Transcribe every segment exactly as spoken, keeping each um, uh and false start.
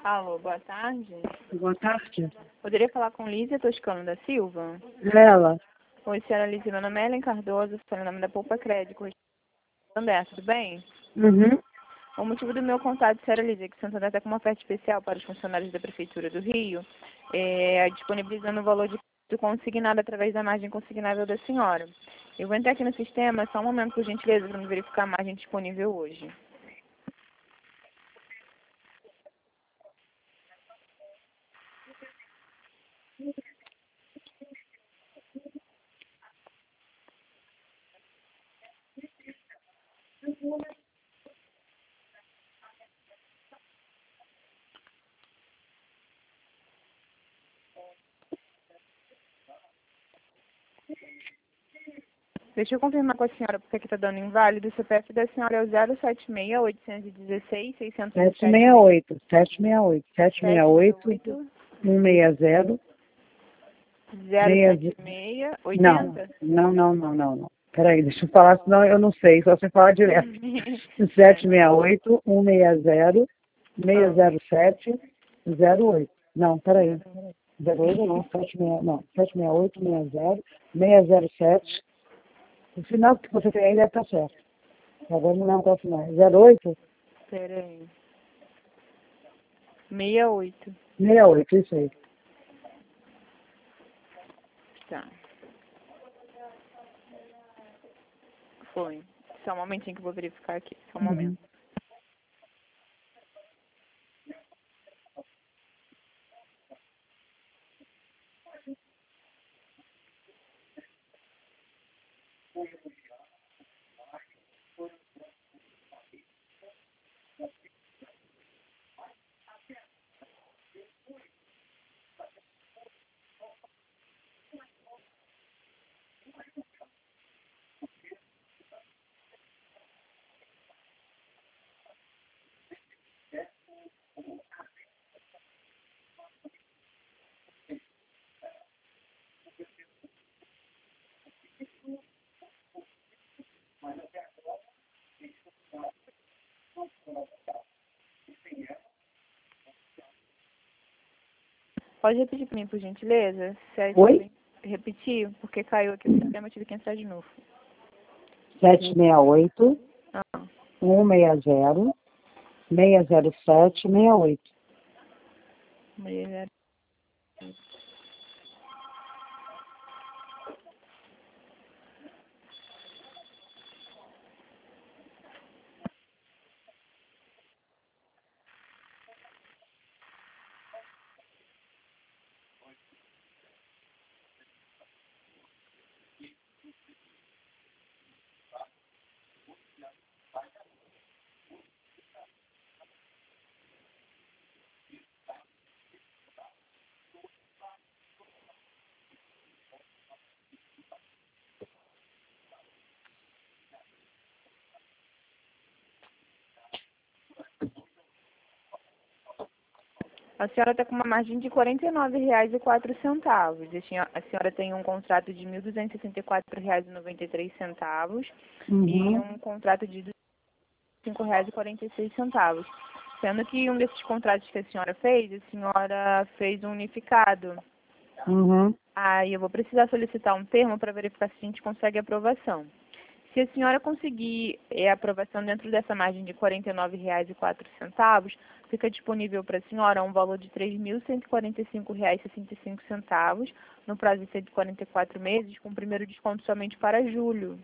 Alô, boa tarde. Boa tarde. Poderia falar com Lízia Toscano da Silva? Ela. Oi, senhora Lízia, meu nome é Ellen Cardoso, sou em nome da Poupa Crédito. Santander, tudo bem? Uhum. O motivo do meu contato, senhora Lízia, é que o Santander está com uma oferta especial para os funcionários da Prefeitura do Rio, é, disponibilizando o valor de do consignado através da margem consignável da senhora. Eu vou entrar aqui no sistema, só um momento, por gentileza, para me verificar a margem disponível hoje. Deixa eu confirmar com a senhora, porque aqui está dando inválido. O C P F da senhora é o zero sete seis, oito um seis, seis zero sete sete. seis oito. sete seis oito. sete seis oito. oito um seis zero. zero sete seis, Não, oitenta. não, não, não, não, não. Peraí, deixa eu falar, senão eu não sei, só você falar direto. sete seis oito, um seis zero, seis zero sete, zero oito. Não, peraí. zero oito não, sete seis, não, sete seis oito, seis zero, seis zero sete. O final que você tem aí deve estar certo. Agora não lembro qual é o final. zero oito? Peraí. sessenta e oito. sessenta e oito, isso aí. Tá. Foi. Só um momentinho que eu vou verificar aqui. Só um Uhum. momento. Pode repetir para mim, por gentileza? Se aí Oi? também repetir, porque caiu aqui no sistema, eu tive que entrar de novo. sete seis oito, Ah, um seis zero, seis zero sete, seis oito. mulher. A senhora está com uma margem de quarenta e nove reais e quatro centavos. A senhora, a senhora tem um contrato de mil duzentos e sessenta e quatro reais e noventa e três centavos e Uhum. um contrato de duzentos e cinco reais e quarenta e seis centavos. Sendo que um desses contratos que a senhora fez, a senhora fez um unificado. Uhum. Aí eu vou precisar solicitar um termo para verificar se a gente consegue aprovação. Se a senhora conseguir é, aprovação dentro dessa margem de quarenta e nove reais e quatro centavos, fica disponível para a senhora um valor de três mil cento e quarenta e cinco reais e sessenta e cinco centavos, no prazo de cento e quarenta e quatro meses, com o primeiro desconto somente para julho.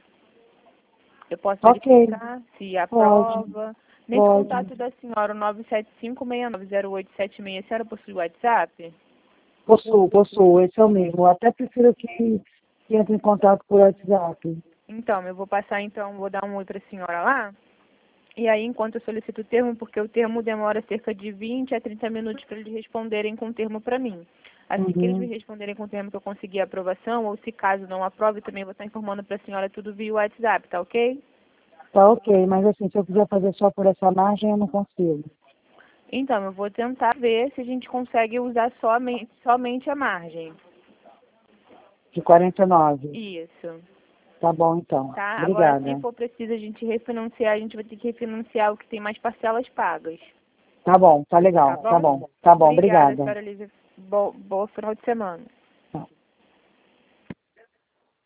Eu posso Ok, verificar se pode, aprova. Nesse pode. contato da senhora, o nove sete cinco, seis nove zero oito sete seis, a senhora possui o WhatsApp? Possuo, possuo, esse é o mesmo. Eu até prefiro que, que entre em contato por WhatsApp. Então, eu vou passar, então, vou dar um oi para a senhora lá. E aí, enquanto eu solicito o termo, porque o termo demora cerca de vinte a trinta minutos para eles responderem com o termo para mim. Assim que eles me Uhum. responderem com o termo que eu conseguir a aprovação, ou se caso não aprove, também vou estar informando para a senhora tudo via WhatsApp, tá ok? Tá ok, mas assim, se eu quiser fazer só por essa margem, eu não consigo. Então, eu vou tentar ver se a gente consegue usar somente, somente a margem. De quarenta e nove. Isso. Tá bom, então. Tá? Agora, se Obrigada. for preciso a gente refinanciar, a gente vai ter que refinanciar o que tem mais parcelas pagas. Tá bom, tá legal, Tá bom? tá bom, tá bom, obrigada. Obrigada, senhora Lígia. Bo, bom final de semana.